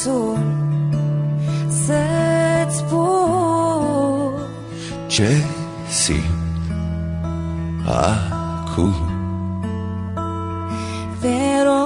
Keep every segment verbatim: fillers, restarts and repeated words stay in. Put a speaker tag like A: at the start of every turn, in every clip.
A: sun să-ți spun
B: ce simt acum.
A: Vero,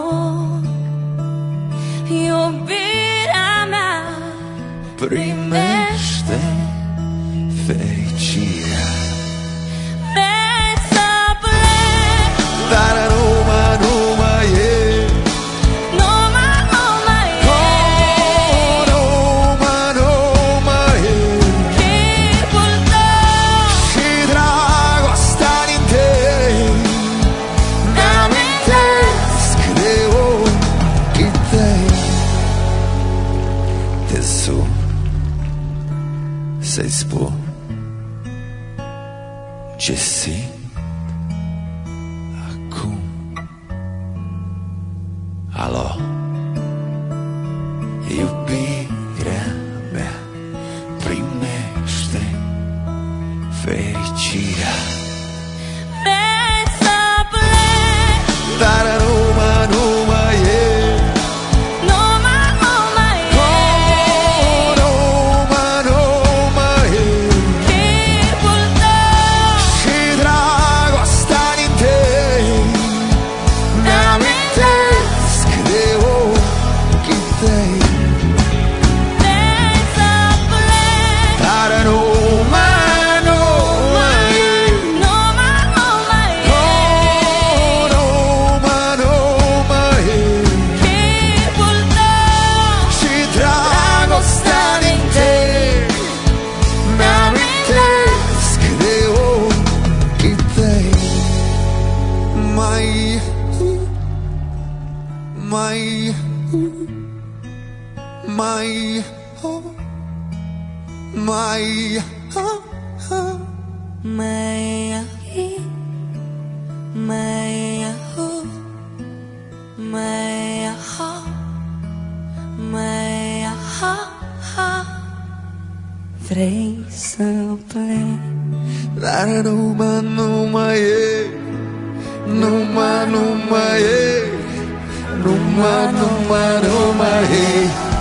A: iubirea mea,
B: primește fericirea.
A: vrei să plec,
B: Dar nu mă, nu mai e,
A: nu mă, nu mai e
B: oh, nu mă, nu mai e.
A: chipul tău
B: Și dragostea din tine mi-amintesc de ochii tăi. Te sun să-i spun ce simt acum. Alo, iubirea mea, primește fericirea.
A: vrei să plec,
B: Dar nu mă, nu mai e,
A: nu mă, nu mai e
B: oh, nu mă, nu mai e.
A: chipul tău
B: Și dragostea din tine mi-amintesc de ochii tăi.
A: vrei să plec,
B: Dar nu mă, nu mai e,
A: nu mă, nu mai e
B: oh, nu mă, nu mai e.
A: chipul tău
B: Și dragostea din tine mi-amintesc de ochii tăi. Mai, mai, mai, mai,
A: Mai mai mai mai vrei să plec,
B: dar nu mă, nu mai e, nu mă, nu mai e, nu mă, nu mă, nu mai e.